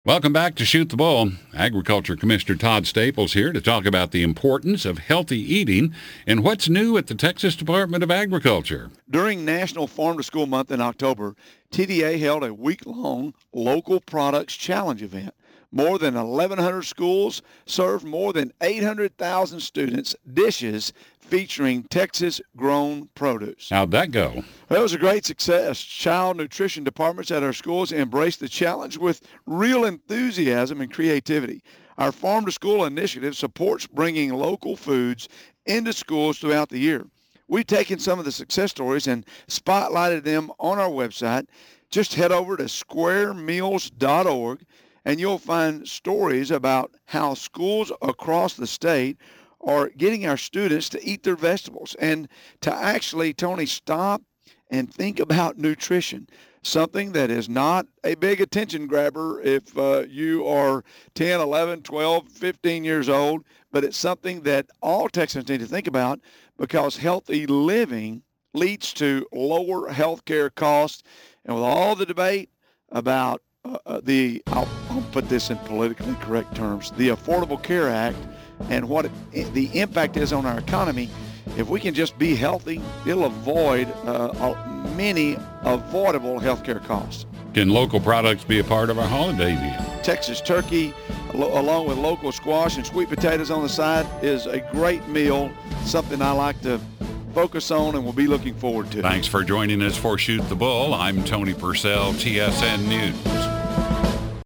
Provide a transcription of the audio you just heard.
Welcome back to Shoot the Bull. Agriculture Commissioner Todd Staples here to talk about the importance of healthy eating and what's new at the Texas Department of Agriculture. During National Farm to School Month in October, TDA held a week-long Local Products Challenge event. More than 1,100 schools served more than 800,000 students dishes featuring Texas-grown produce. How'd that go? Well, it was a great success. Child nutrition departments at our schools embraced the challenge with real enthusiasm and creativity. Our Farm to School initiative supports bringing local foods into schools throughout the year. We've taken some of the success stories and spotlighted them on our website. Just head over to squaremeals.org and you'll find stories about how schools across the state are getting our students to eat their vegetables and to actually, Tony, stop and think about nutrition, something that is not a big attention grabber if you are 10, 11, 12, 15 years old, but it's something that all Texans need to think about because healthy living leads to lower health care costs. And with all the debate about I'll put this in politically correct terms, the Affordable Care Act and what the impact is on our economy, if we can just be healthy, it'll avoid many avoidable health care costs. Can local products be a part of our holiday meal? Texas turkey, along with local squash and sweet potatoes on the side, is a great meal, something I like to focus on and will be looking forward to. Thanks for joining us for Shoot the Bull. I'm Tony Purcell, TSN News.